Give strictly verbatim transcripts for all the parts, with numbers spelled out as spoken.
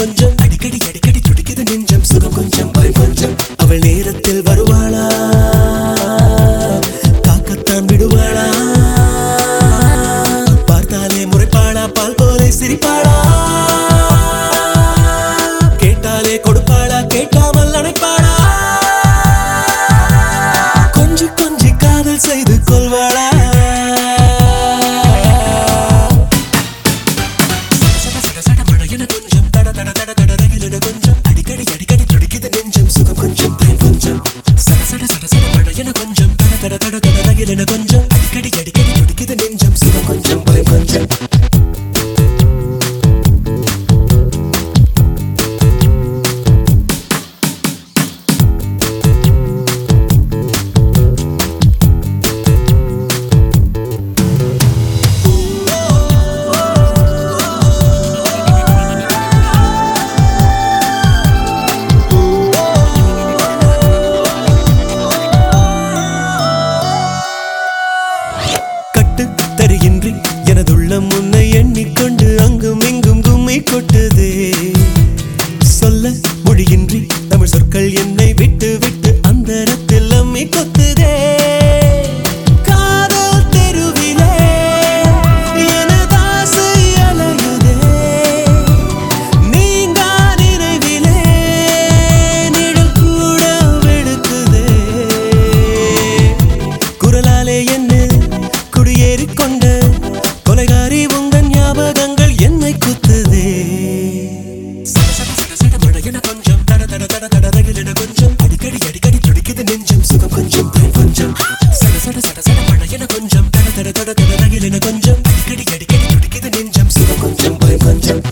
கொஞ்சம் அடிக்கடி அடிக்கடி துடிக்குது நெஞ்சம் சுகம் கொஞ்சம் பயம் கொஞ்சம் அவள் நேரத்தில் வருவாளா காக்கத்தான் விடுவாளா பார்த்தாலே முறைப்பாளா பால் போலே சிரிப்பாளா கேட்டாலே கொடுப்பாளா கேட்காமல் அணைப்பாளா கொஞ்சி கொஞ்சி காதல் செய்து கொள்வாளா கொஞ்சம் அடிக்கடி அடிக்கடி துடிக்குது நெஞ்சம் சுகம் கொஞ்சம் பயம் கொஞ்சம் எனதுள்ளம் உன்னை எண்ணிக்கொண்டு அங்கும் இங்கும் கும்மி கொட்டுதே சொல்ல மொழியின்றி தமிழ் சொற்கள் என்னை விட்டு விட்டு அந்தரத்தில் அம்மி கொத்துதே காதல் தெருவிலே எனதாசை அலையுதே நீங்கா நினைவிலே நிழல் கூட வெளுக்குதே குரலாலே என்ன குடியேறிக்கொண்ட கொலைகாரி உங்கள் ஞாபகங்கள் என்னை குத்துதே கொஞ்சம் தட தட தட தட ரகிலின கொஞ்சம் அடிக்கடி அடிக்கடி துடிக்குது நெஞ்சம் சுகம் கொஞ்சம் பயம் கொஞ்சம் சட சட சட சட மழையென கொஞ்சம் தட தட தட தட ரகிலின கொஞ்சம் அடிக்கடி அடிக்கடி துடிக்குது நெஞ்சம் சுகம் கொஞ்சம் பயம் கொஞ்சம்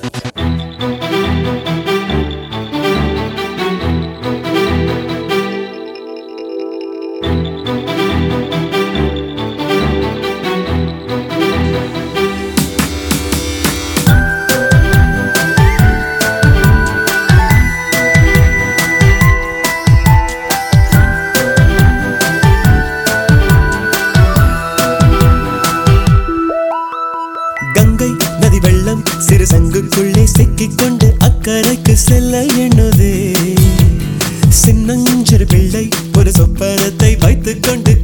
சிறு சங்குக்குள்ளே சிக்கிக்கொண்டு அக்கறைக்கு செல்ல எண்ணுதே சின்னஞ்சிறு பிள்ளை ஒரு சொப்பனத்தை வைத்துக் கொண்டு